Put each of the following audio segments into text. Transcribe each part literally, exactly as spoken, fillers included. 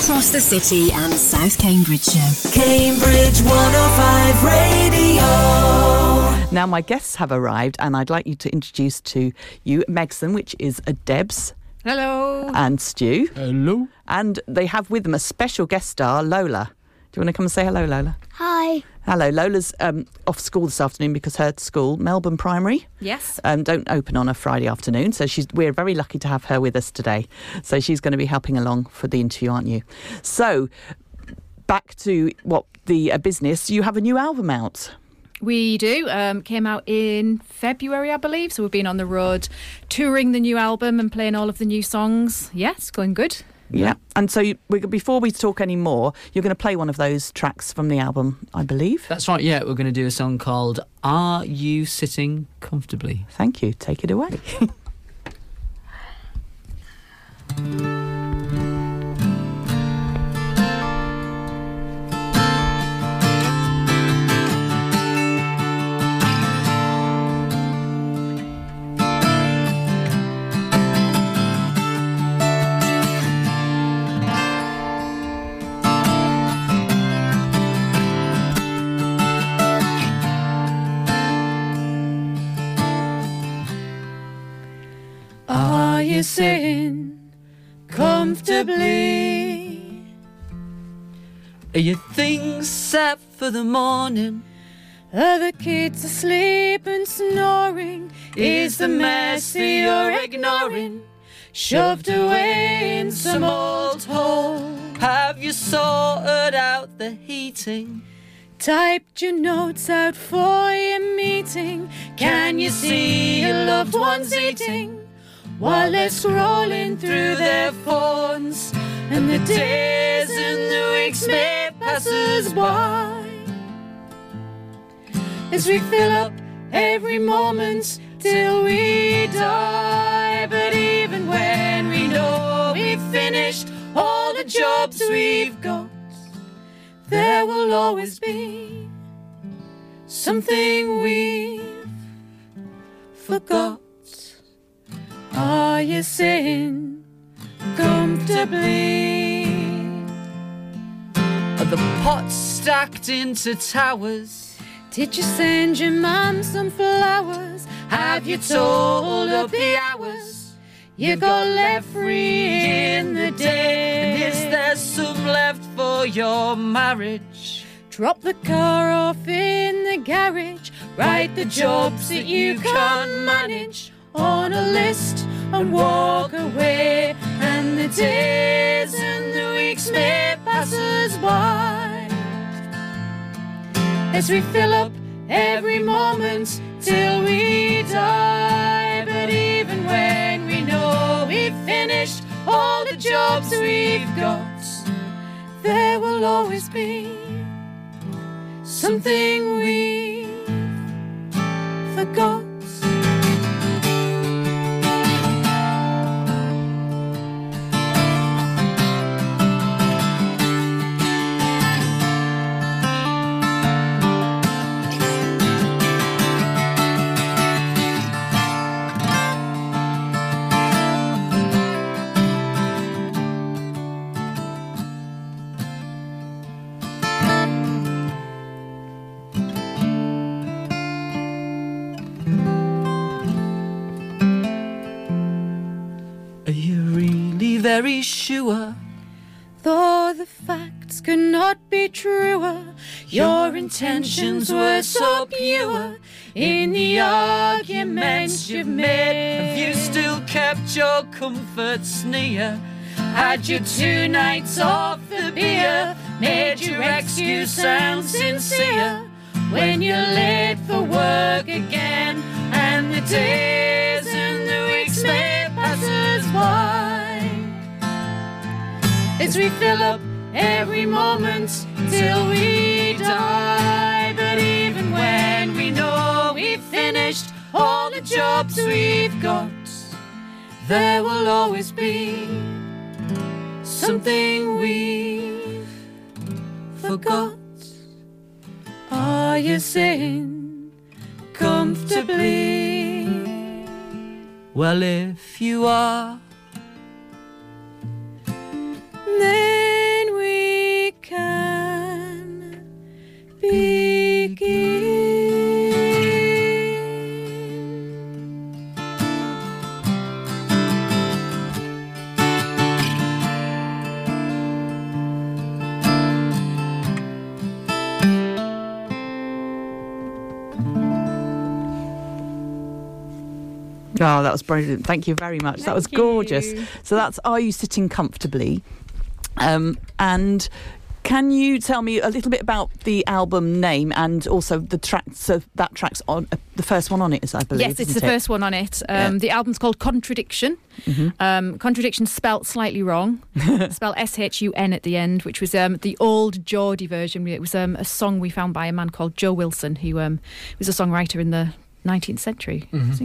across the city and South Cambridgeshire. Cambridge one oh five Radio. Now my guests have arrived and I'd like you to introduce to you Megson, which is a Debs. Hello. And Stu. Hello. And they have with them a special guest star, Lola. Do you want to come and say hello, Lola? Hi. Hello. Lola's um, off school this afternoon because her school, Melbourne Primary, Yes. um, don't open on a Friday afternoon. So she's we're very lucky to have her with us today. So she's going to be helping along for the interview, aren't you? So back to what the uh, business. You have a new album out. We do. Um, came out in February, I believe. So we've been on the road touring the new album and playing all of the new songs. Yeah, it's going good. Yeah. And so you, we, before we talk any more, you're going to play one of those tracks from the album, I believe. That's right, yeah. We're going to do a song called Are You Sitting Comfortably? Thank you. Take it away. Are you sitting comfortably? Are your things set for the morning? Are the kids asleep and snoring? Is the mess that you're ignoring shoved away in some old hole? Have you sorted out the heating? Typed your notes out for your meeting? Can you see your loved ones eating while they're scrolling through their phones? And the days and the weeks may pass us by as we fill up every moment till we die. But even when we know we've finished all the jobs we've got, there will always be something we've forgot. Are you sitting comfortably? Are the pots stacked into towers? Did you send your mum some flowers? Have you told up the hours you got left free in the day? And is there some left for your marriage? Drop the car off in the garage. Write the jobs that you can't manage on a list and walk away. And the days and the weeks may pass us by as we fill up every moment till we die. But even when we know we've finished all the jobs we've got, there will always be something we've forgot. Very sure, though the facts could not be truer, your intentions were so pure in the arguments you've made. Have you still kept your comforts near? Had you two nights off the beer? Made your excuse sound sincere when you're late for work again? And the days and the weeks may pass us by as we fill up every moment till we die. But even when we know we've finished all the jobs we've got, there will always be something we've forgot. Are you sitting comfortably? Well, if you are, then Oh, that was brilliant. Thank you very much. Thank that was gorgeous. you. So that's Are You Sitting Comfortably? Um, and can you tell me a little bit about the album name and also the track? So that track's on uh, the first one on it, is I believe. Yes, it's isn't the it? first one on it. Um, Yeah. The album's called Contradiction. Mm-hmm. Um, Contradiction spelt slightly wrong. Spelled S H U N at the end, which was um, the old Geordie version. It was um, a song we found by a man called Joe Wilson, who um, was a songwriter in the nineteenth century. Mhm. Was he?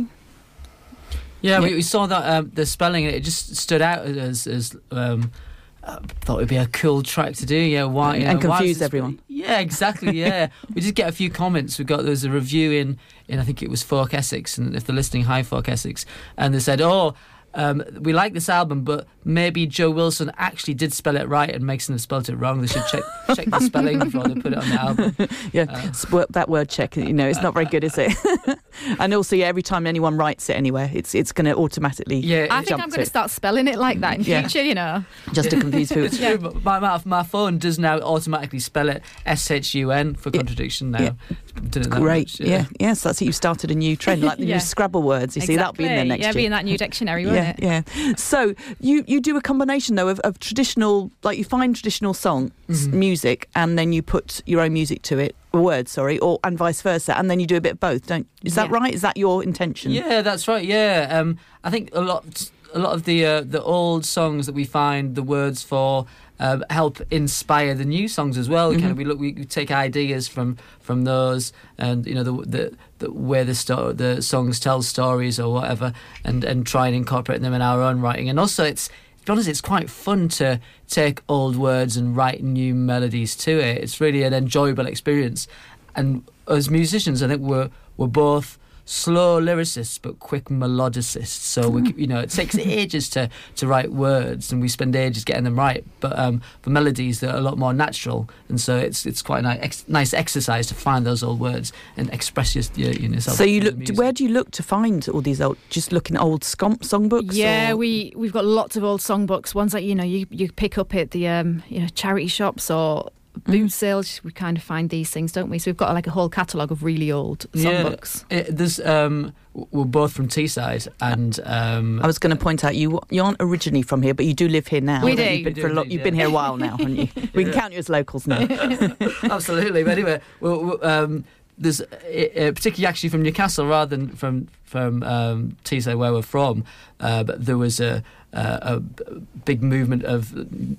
Yeah, Yeah. We, we saw that um, the spelling, it just stood out as as um, uh, thought it'd be a cool track to do. Yeah, why you And know, why is confuse this- everyone. Yeah, exactly. Yeah, we did get a few comments. We got there was a review in in I think it was Folk Essex, and if they're listening, hi Folk Essex, and they said, oh. Um, we like this album, but maybe Joe Wilson actually did spell it right and Mason have spelled it wrong. They should check check the spelling before they put it on the album. Yeah, Uh, s- wor- that word check, you know, it's not very good, is it? And also, yeah, every time anyone writes it anywhere, it's it's going to automatically Yeah, I it- think jump I'm to going it. to start spelling it like that in Yeah. future, you know. just to confuse people. It's true, but my, my, my phone does now automatically spell it S H U N for Yeah. contradiction now. Yeah. Done it that Great, much, yeah. Yes, that's it. You've started a new trend, like the Yeah. new Scrabble words. You see, that'll be in there Exactly. next Yeah, be year. in that new dictionary, won't Yeah, it? yeah. So you, you do a combination though of, of traditional, like you find traditional songs, Mhm. music, and then you put your own music to it, or words, sorry, or and vice versa, and then you do a bit of both. Don't? Is that Yeah. right? Is that your intention? Yeah, that's right. Yeah, um, I think a lot, a lot of the uh, the old songs that we find the words for um, help inspire the new songs as well. Mhm. Kind of, we look, we take ideas from from those, and you know the the, the where the sto- the songs tell stories or whatever, and and try and incorporate them in our own writing. And also, it's. To be honest, it's quite fun to take old words and write new melodies to it. It's really an enjoyable experience. And as musicians, I think we're we're both slow lyricists but quick melodicists. So we, you know, it takes ages to, to write words, and we spend ages getting them right. But um, for melodies, they're a lot more natural, and so it's it's quite a nice, ex- nice exercise to find those old words and express your, your, yourself. So you through the look. music. Where do you look to find all these old? Just looking at old scom- songbooks. Yeah, or- we we've got lots of old songbooks. Ones that you know you, you pick up at the um, you know charity shops or boot Mhm. sales. We kind of find these things, don't we? So we've got like a whole catalogue of really old Yeah. songbooks. It, there's um, w- we're both from Teesside, and um, I was going to point out you you aren't originally from here, but you do live here now. We haven't do. you? Been We for a do lot, indeed, you've been yeah. here a while now, haven't you? We can Yeah. count you as locals now. Absolutely. But anyway, well, well, um, there's uh, uh, particularly actually from Newcastle rather than from from um, Teesside where we're from. Uh, but there was a, a, a big movement of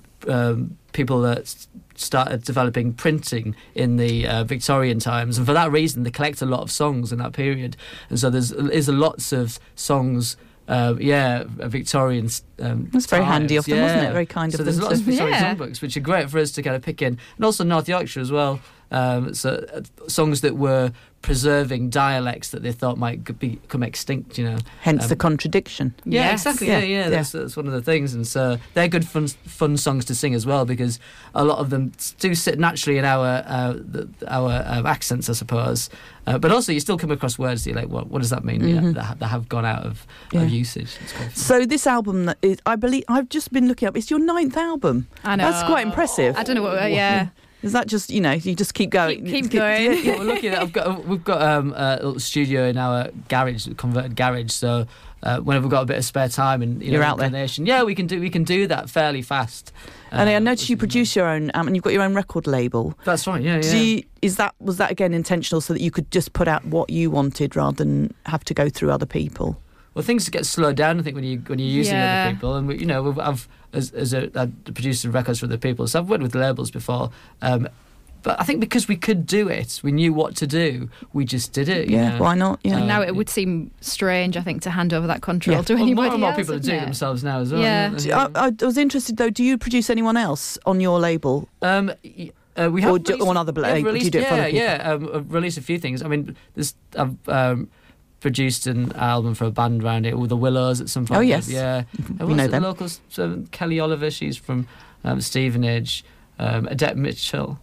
um, people that s- started developing printing in the uh, Victorian times, and for that reason, they collect a lot of songs in that period. And so there's is lots of songs. Uh, yeah, Victorian. Um, That's very times, handy of them, yeah. wasn't it? Very kind so of there's them lots to- of Victorian Yeah. songbooks, which are great for us to kind of pick in, and also North Yorkshire as well. Um, so uh, songs that were preserving dialects that they thought might g- become extinct. You know. Hence the Um, contradiction. Yeah, Yes. exactly. Yeah, Yeah, yeah. yeah. That's, that's one of the things, and so they're good fun, fun songs to sing as well, because a lot of them s- do sit naturally in our uh, the, our um, accents, I suppose. Uh, but also, you still come across words that you're like, what, what does that mean? Yeah, Mhm. that, ha- that have gone out of, Yeah. of usage. It's quite fun. So this album, that is, I believe, I've just been looking up. It's your ninth album. I know. That's quite impressive. I don't know what. Uh, yeah. Is that just, you know, you just keep going? Keep- keep going. Yeah, we're lucky that I've got we've got um, a little studio in our garage, a converted garage. So uh, whenever we've got a bit of spare time and you You're know, out there. inclination, yeah, we can do we can do that fairly fast. And I Uh, noticed you which is produce your own, um, and you've got your own record label. nice. That's right. Yeah, yeah. Do you, is that was that again intentional so that you could just put out what you wanted rather than have to go through other people? Well, things get slowed down, I think, when you when you're using Yeah. other people, and we, you know, we've, I've as as a I produced records for other people, so I've worked with labels before. Um, but I think because we could do it, we knew what to do. We just did it. you Yeah, know. why not? Yeah. Um, Now it would seem strange, I think, to hand over that control Yeah. to Well, anybody more and more else, people are isn't doing it it? themselves now as well. Yeah. aren't they? I, I was interested though. Do you produce anyone else on your label? Um, y- uh, we have Or do- released- on other bla- we have do you released, do it for yeah, other people? yeah. Um, I've released a few things. I mean, there's I've um, produced an album for a band around it, with the Willows at some point. Oh, yes. yeah. We And know what's them. The locals, so Kelly Oliver, she's from um, Stevenage. Um, Adette Mitchell.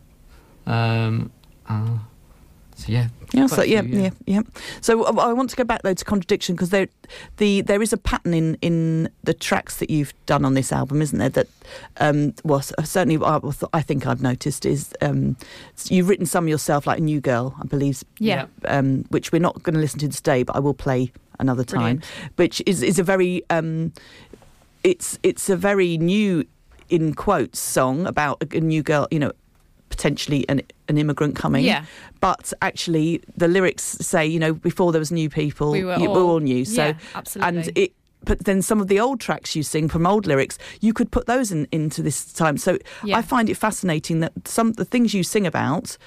Um, uh, so yeah. Yeah, Quite so a yeah, few, yeah, yeah. So uh, I want to go back though to Contradiction because there, the there is a pattern in, in the tracks that you've done on this album, isn't there? That, um, well, c- certainly I, I think I've noticed is um, you've written some yourself, like New Girl, I believe. Yeah. Um, which we're not going to listen to today, but I will play another time, Brilliant. which is is a very um, it's it's a very new, in quotes, song about a, a new girl, you know, potentially an an immigrant coming. Yeah. But actually, the lyrics say, you know, before there was new people, We were you, all- all new. So yeah, absolutely. and it. But then some of the old tracks you sing from old lyrics, you could put those in, into this time. So Yeah. I find it fascinating that some of the things you sing about,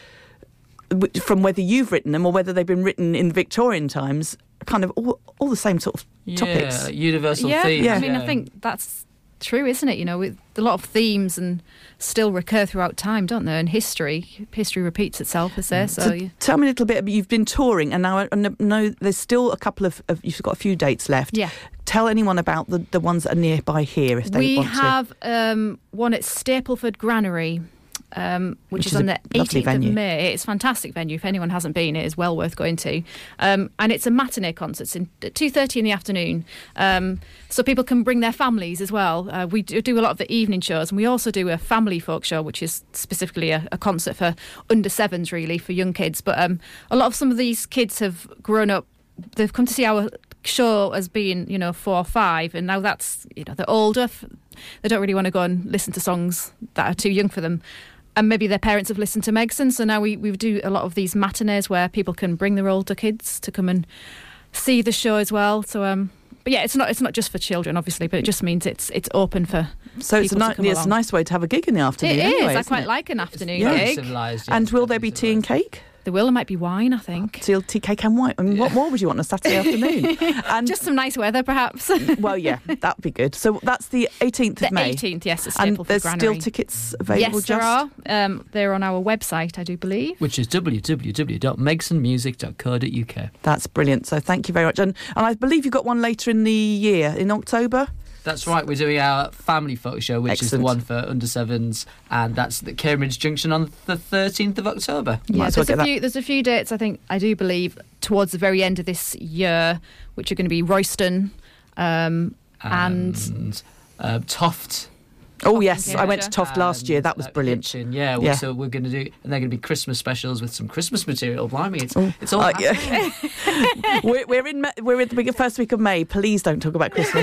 w- from whether you've written them or whether they've been written in Victorian times, are kind of all, all the same sort of topics. Yeah, universal yeah, themes. Yeah. I mean, I think that's true, isn't it? You know, with a lot of themes and still recur throughout time, don't they? And history, history repeats itself, as there. So, So yeah. tell me a little bit. You've been touring, and now I kn- know there's still a couple of, of. You've got a few dates left. Yeah. Tell anyone about the, the ones that are nearby here if they We want to. have um, one at Stapleford Granary, um, which, Which is is on a the lovely eighteenth of venue. May. It's a fantastic venue. If anyone hasn't been, it is well worth going to. Um, and it's a matinee concert. It's in, at two thirty in the afternoon. Um, so people can bring their families as well. Uh, we do, do a lot of the evening shows, and we also do a family folk show, which is specifically a, a concert for under sevens, really, for young kids. But um, a lot of some of these kids have grown up. They've come to see our show as being, you know, four or five, and now that's, you know, they're older. They don't really want to go and listen to songs that are too young for them. And maybe their parents have listened to Megson, so now we, we do a lot of these matinees where people can bring their older kids to come and see the show as well. So, um, but yeah, it's not it's not just for children, obviously, but it just means it's it's open for So it's a, people to ni- come yeah, it's a along. nice way to have a gig in the afternoon. It anyway, is. I isn't quite it? like an afternoon Yeah. Very gig. civilised, yeah, And will it's there be definitely tea and civilised. cake? There will, and might be wine, I think. Tea, tea, cake and wine. I mean, what more would you want on a Saturday afternoon? And Just some nice weather, perhaps. well, yeah, that'd be good. So that's the eighteenth of The May. eighteenth, yes, at And Stapleford there's Granary. still tickets available. Yes, just there are. Um, they're on our website, I do believe. Which is w w w dot megson music dot co dot u k. That's brilliant. So thank you very much. And and I believe you've got one later in the year, in October. That's right, we're doing our family photo show, which Excellent. is the one for under sevens, and that's at Cambridge Junction on the thirteenth of October. Might Yeah, as well there's get a that. few. There's a few dates. I think I do believe towards the very end of this year, which are going to be Royston, um, and And uh, Toft. Oh yes, in I went to Cambridge. Toft last year. and, That was uh, brilliant. Hitchin, yeah, well, Yeah. so we're going to do, and they're going to be Christmas specials with some Christmas material. Blimey, it's Oh, it's all uh, happening. yeah. we're, we're in Ma- we're in the big- first week of May. Please don't talk about Christmas.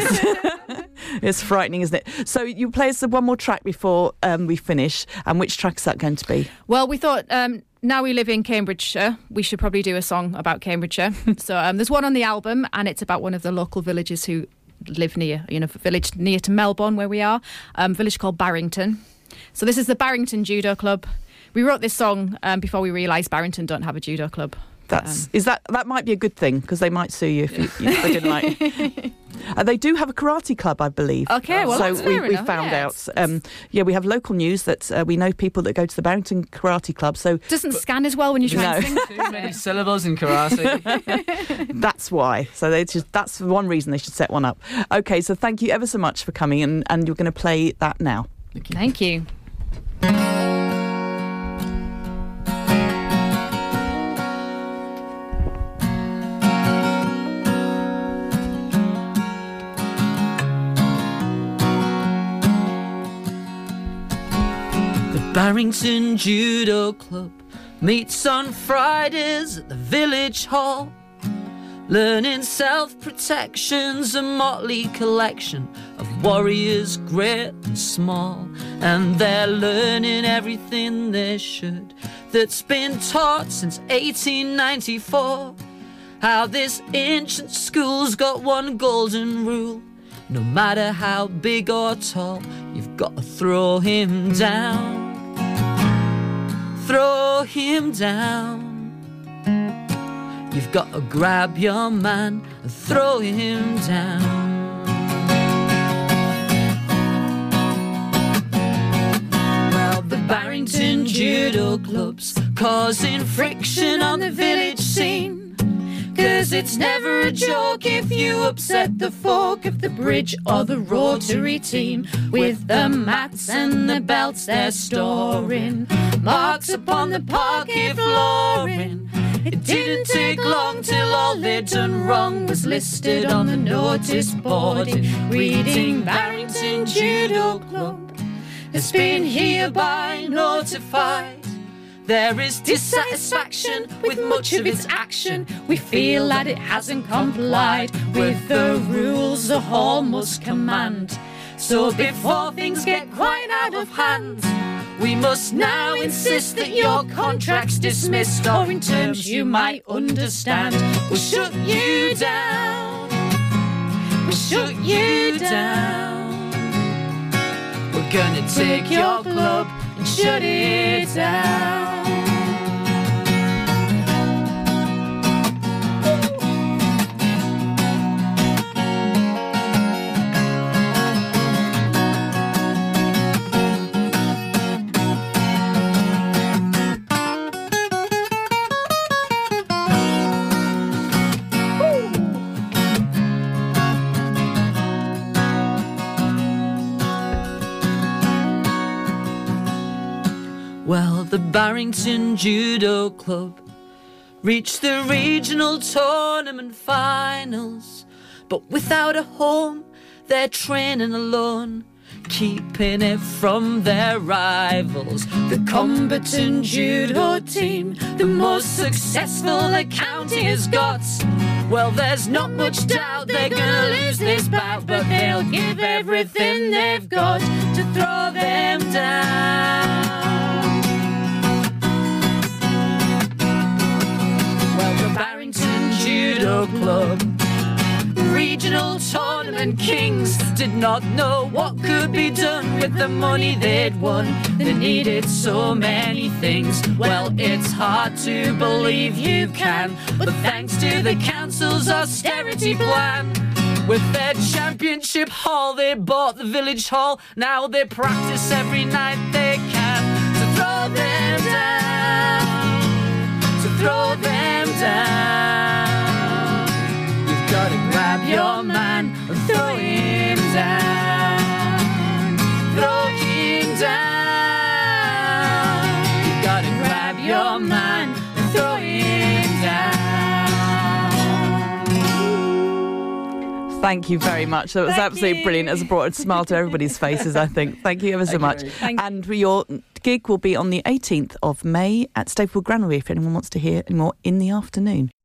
It's frightening, isn't it? So you play us one more track before um, we finish. And which track is that going to be? well, we thought um, now we live in Cambridgeshire, we should probably do a song about Cambridgeshire. so um, there's one on the album, and it's about one of the local villagers who live near, you know, a village near to Melbourne where we are, um, a village called Barrington. So this is the Barrington Judo Club. We wrote this song um, before we realised Barrington don't have a judo club. That's Um, is that that might be a good thing because they might sue you if, you, if they didn't like. Uh, they do have a karate club, I believe. Okay, well, so that's we, fair we enough, found yeah, out. it's- Um, yeah, we have local news that uh, we know people that go to the Barrington Karate Club. So Doesn't scan as well when you try and No. sing. Too many syllables in karate. that's why. So they just, that's one reason they should set one up. Okay, so thank you ever so much for coming, and, and you're going to play that now. Thank you. The Barrington Judo Club meets on Fridays at the village hall. Learning self-protection's a motley collection of warriors great and small. And they're learning everything they should that's been taught since eighteen ninety-four. How this ancient school's got one golden rule: no matter how big or tall, you've got to throw him down. Throw him down. You've got to grab your man and throw him down. Well, the Barrington Judo Club's causing friction on the village scene. 'Cause it's never a joke if you upset the folk of the bridge or the Rotary team. With the mats and the belts they're storing marks upon the parquet flooring. It didn't take long till all they'd done wrong was listed on the notice board in reading Barrington Judo Club has been hereby notified there is dissatisfaction with much of its action. We feel that it hasn't complied with the rules the hall must command. So before things get quite out of hand, we must now insist that your contract's dismissed, or in terms you might understand, we'll shut you down. We'll shut you down. We're gonna take your club and shut it down. Well, the Barrington Judo Club reached the regional tournament finals, but without a home, they're training alone, keeping it from their rivals. The Combatant Judo team, the most successful the county has got. Well, there's not much doubt they're gonna lose this bout, but they'll give everything they've got to throw them down. Barrington Judo Club, regional tournament kings, did not know what could be done with the money they'd won. They needed so many things. Well, it's hard to believe you can, but thanks to the council's austerity plan, with their championship hall, they bought the village hall. Now they practice every night they can to throw them down, to throw them down. You've got to grab your man and throw him down, throw him down. You've got to grab your man and throw him down. Thank you very much. That was Thank absolutely you. brilliant. It's brought a smile to everybody's faces, I think. Thank you ever so much. Thank you. And your gig will be on the eighteenth of May at Staplewood Granary if anyone wants to hear any more in the afternoon.